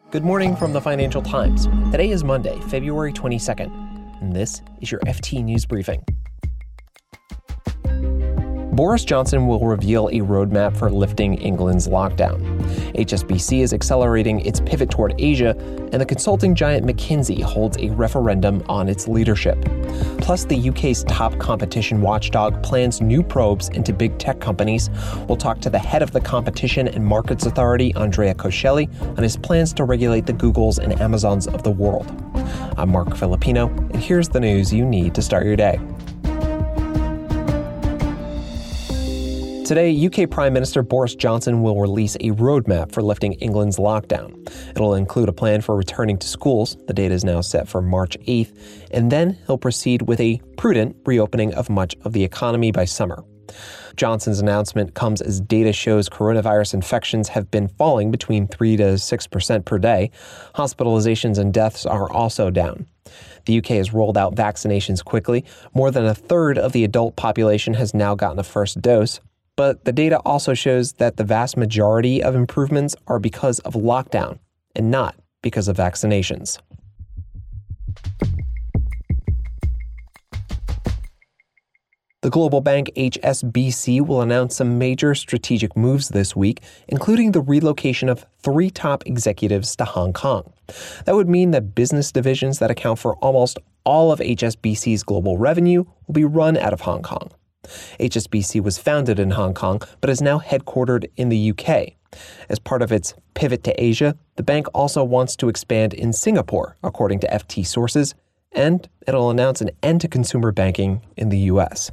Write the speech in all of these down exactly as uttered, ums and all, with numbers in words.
Good morning from the Financial Times. Today is Monday, February twenty-second, and this is your F T News Briefing. Boris Johnson will reveal a roadmap for lifting England's lockdown. H S B C is accelerating its pivot toward Asia, and the consulting giant McKinsey holds a referendum on its leadership. Plus, the U K's top competition watchdog plans new probes into big tech companies. We'll talk to the head of the Competition and Markets Authority, Andrea Coscelli, on his plans to regulate the Googles and Amazons of the world. I'm Mark Filipino, and here's the news you need to start your day. Today, U K Prime Minister Boris Johnson will release a roadmap for lifting England's lockdown. It'll include a plan for returning to schools. The date is now set for March eighth. And then he'll proceed with a prudent reopening of much of the economy by summer. Johnson's announcement comes as data shows coronavirus infections have been falling between three to six percent per day. Hospitalizations and deaths are also down. The U K has rolled out vaccinations quickly. More than a third of the adult population has now gotten a first dose. But the data also shows that the vast majority of improvements are because of lockdown and not because of vaccinations. The global bank H S B C will announce some major strategic moves this week, including the relocation of three top executives to Hong Kong. That would mean that business divisions that account for almost all of H S B C's global revenue will be run out of Hong Kong. H S B C was founded in Hong Kong, but is now headquartered in the U K. As part of its pivot to Asia, the bank also wants to expand in Singapore, according to F T sources, and it'll announce an end to consumer banking in the U S.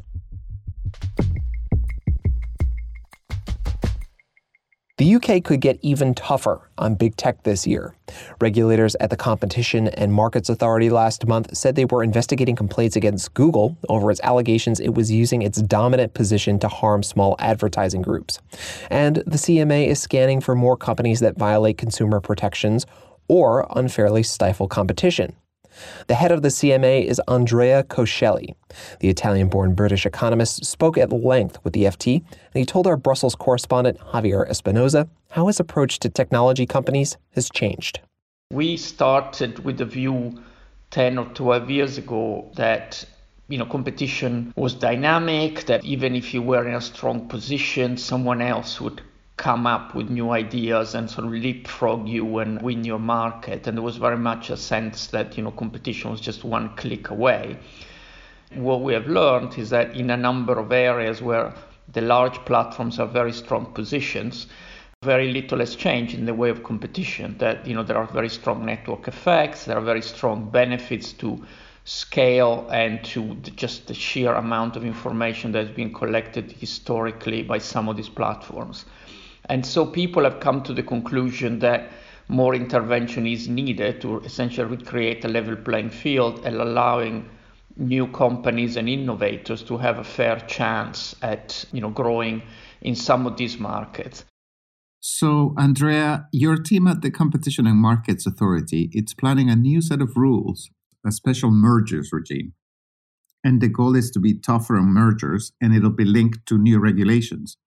The U K could get even tougher on big tech this year. Regulators at the Competition and Markets Authority last month said they were investigating complaints against Google over its allegations it was using its dominant position to harm small advertising groups. And the C M A is scanning for more companies that violate consumer protections or unfairly stifle competition. The head of the C M A is Andrea Coscelli. The Italian-born British economist spoke at length with the F T, and he told our Brussels correspondent Javier Espinoza how his approach to technology companies has changed. We started with the view ten or twelve years ago that you know competition was dynamic, that even if you were in a strong position, someone else would come up with new ideas and sort of leapfrog you and win your market. And there was very much a sense that, you know, competition was just one click away. What we have learned is that in a number of areas where the large platforms have very strong positions, very little has changed in the way of competition. That, you know, there are very strong network effects, there are very strong benefits to scale and to just the sheer amount of information that has been collected historically by some of these platforms. And so people have come to the conclusion that more intervention is needed to essentially recreate a level playing field and allowing new companies and innovators to have a fair chance at, you know, growing in some of these markets. So, Andrea, your team at the Competition and Markets Authority, it's planning a new set of rules, a special mergers regime. And the goal is to be tougher on mergers, and it'll be linked to new regulations.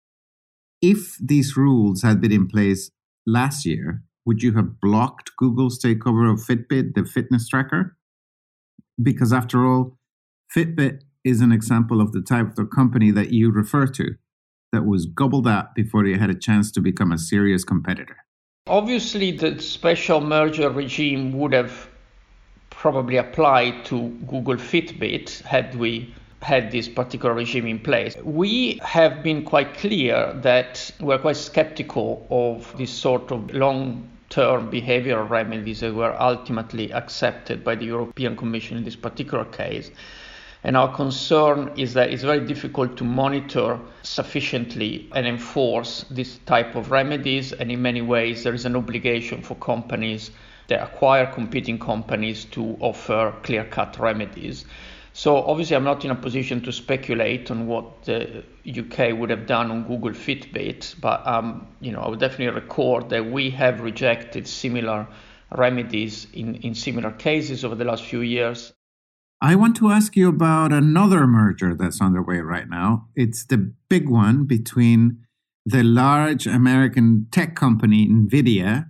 If these rules had been in place last year, would you have blocked Google's takeover of Fitbit, the fitness tracker? Because after all, Fitbit is an example of the type of company that you refer to, that was gobbled up before it had a chance to become a serious competitor. Obviously, the special merger regime would have probably applied to Google Fitbit had we had this particular regime in place. We have been quite clear that we're quite skeptical of this sort of long-term behavioral remedies that were ultimately accepted by the European Commission in this particular case. And our concern is that it's very difficult to monitor sufficiently and enforce this type of remedies. And in many ways, there is an obligation for companies that acquire competing companies to offer clear-cut remedies. So obviously, I'm not in a position to speculate on what the U K would have done on Google Fitbit, but um, you know, I would definitely record that we have rejected similar remedies in, in similar cases over the last few years. I want to ask you about another merger that's underway right now. It's the big one between the large American tech company NVIDIA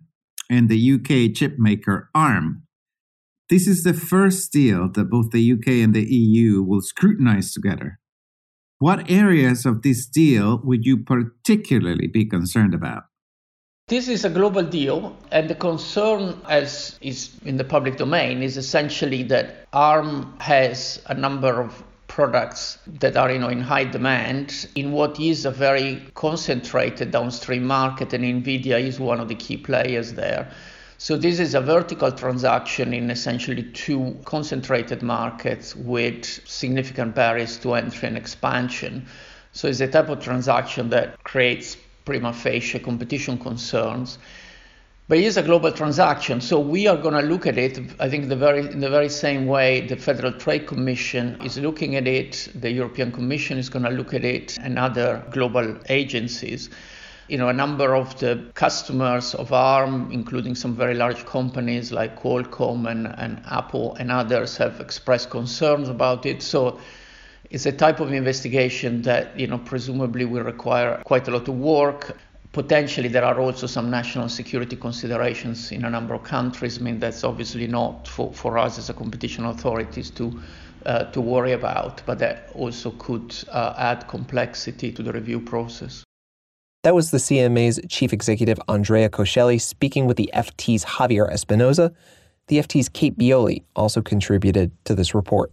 and the U K chipmaker ARM. This is the first deal that both the U K and the E U will scrutinize together. What areas of this deal would you particularly be concerned about? This is a global deal, and the concern, as is in the public domain, is essentially that ARM has a number of products that are, you know, in high demand in what is a very concentrated downstream market, and NVIDIA is one of the key players there. So this is a vertical transaction in essentially two concentrated markets with significant barriers to entry and expansion. So it's a type of transaction that creates prima facie competition concerns. But it is a global transaction, so we are going to look at it, I think, the very, in the very same way the Federal Trade Commission is looking at it, the European Commission is going to look at it, and other global agencies. You know, a number of the customers of ARM, including some very large companies like Qualcomm and, and Apple and others, have expressed concerns about it. So it's a type of investigation that, you know, presumably will require quite a lot of work. Potentially, there are also some national security considerations in a number of countries. I mean, that's obviously not for, for us as a competition authorities to uh, to worry about, but that also could uh, add complexity to the review process. That was the C M A's chief executive, Andrea Coscelli, speaking with the F T's Javier Espinoza. The F T's Kate Bioli also contributed to this report.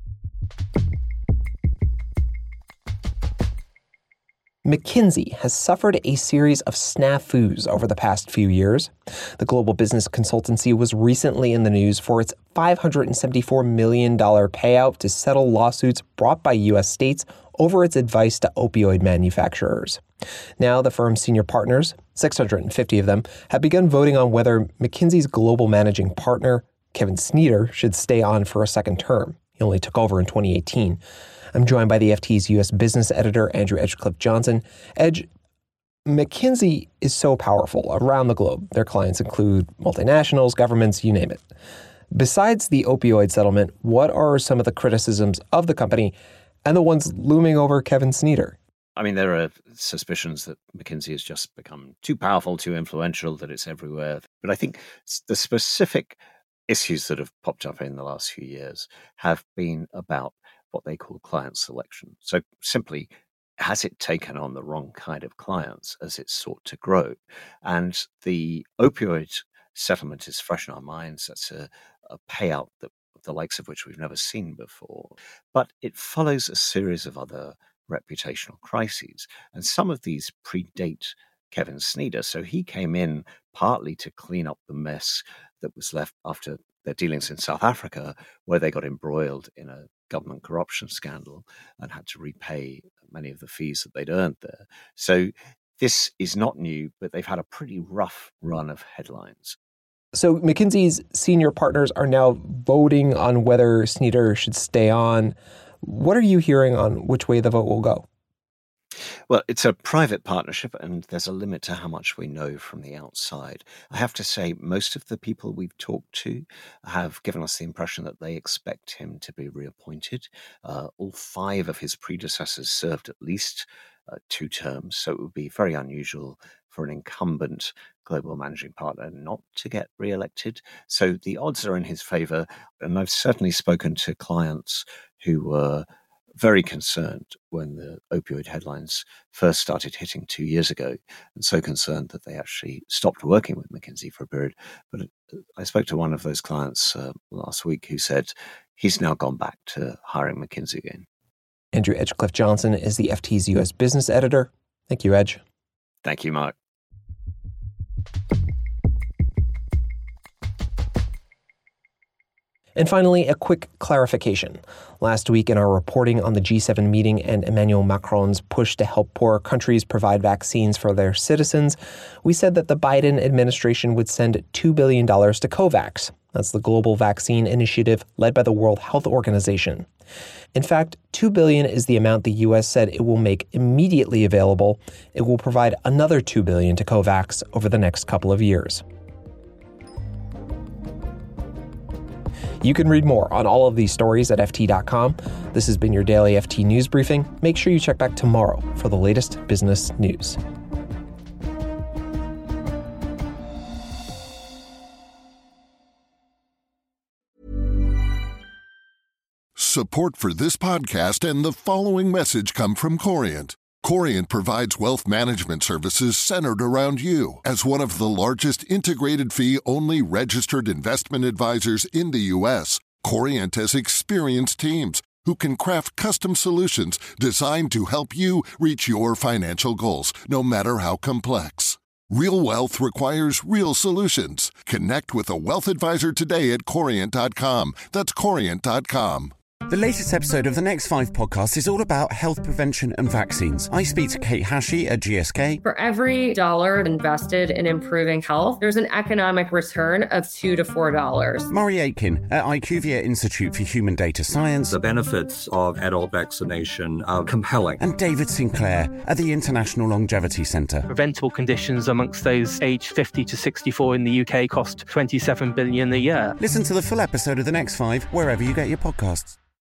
McKinsey has suffered a series of snafus over the past few years. The global business consultancy was recently in the news for its five hundred seventy-four million dollars payout to settle lawsuits brought by U S states over its advice to opioid manufacturers. Now, the firm's senior partners, six hundred fifty of them, have begun voting on whether McKinsey's global managing partner, Kevin Snyder, should stay on for a second term. He only took over in twenty eighteen. I'm joined by the F T's U S business editor, Andrew Edgecliffe-Johnson. Edge, McKinsey is so powerful around the globe. Their clients include multinationals, governments, you name it. Besides the opioid settlement, what are some of the criticisms of the company and the ones looming over Kevin Snyder? I mean, there are suspicions that McKinsey has just become too powerful, too influential, that it's everywhere. But I think the specific issues that have popped up in the last few years have been about what they call client selection. So simply, has it taken on the wrong kind of clients as it sought to grow? And the opioid settlement is fresh in our minds. That's a, a payout that the likes of which we've never seen before. But it follows a series of other reputational crises. And some of these predate Kevin Snyder. So he came in partly to clean up the mess that was left after their dealings in South Africa, where they got embroiled in a government corruption scandal and had to repay many of the fees that they'd earned there. So this is not new, but they've had a pretty rough run of headlines. So McKinsey's senior partners are now voting on whether Snyder should stay on. What are you hearing on which way the vote will go? Well, it's a private partnership, and there's a limit to how much we know from the outside. I have to say, most of the people we've talked to have given us the impression that they expect him to be reappointed. Uh, all five of his predecessors served at least uh, two terms, so it would be very unusual for an incumbent global managing partner not to get re-elected. So the odds are in his favor, and I've certainly spoken to clients who were very concerned when the opioid headlines first started hitting two years ago, and so concerned that they actually stopped working with McKinsey for a period. But I spoke to one of those clients uh, last week who said he's now gone back to hiring McKinsey again. Andrew Edgecliffe-Johnson is the F T's U S business editor. Thank you, Edge. Thank you, Mark. And finally, a quick clarification. Last week in our reporting on the G seven meeting and Emmanuel Macron's push to help poorer countries provide vaccines for their citizens, we said that the Biden administration would send two billion dollars to COVAX. That's the global vaccine initiative led by the World Health Organization. In fact, two billion dollars is the amount the U S said it will make immediately available. It will provide another two billion dollars to COVAX over the next couple of years. You can read more on all of these stories at F T dot com. This has been your daily F T News Briefing. Make sure you check back tomorrow for the latest business news. Support for this podcast and the following message come from Corient. Corient provides wealth management services centered around you. As one of the largest integrated fee-only registered investment advisors in the U S, Corient has experienced teams who can craft custom solutions designed to help you reach your financial goals, no matter how complex. Real wealth requires real solutions. Connect with a wealth advisor today at Corient dot com. That's Corient dot com. The latest episode of the Next Five podcast is all about health prevention and vaccines. I speak to Kate Hashi at G S K. For every dollar invested in improving health, there's an economic return of two to four dollars. Murray Aitken at IQVIA Institute for Human Data Science. The benefits of adult vaccination are compelling. And David Sinclair at the International Longevity Centre. Preventable conditions amongst those aged fifty to sixty-four in the U K cost twenty-seven billion dollars a year. Listen to the full episode of the Next Five wherever you get your podcasts.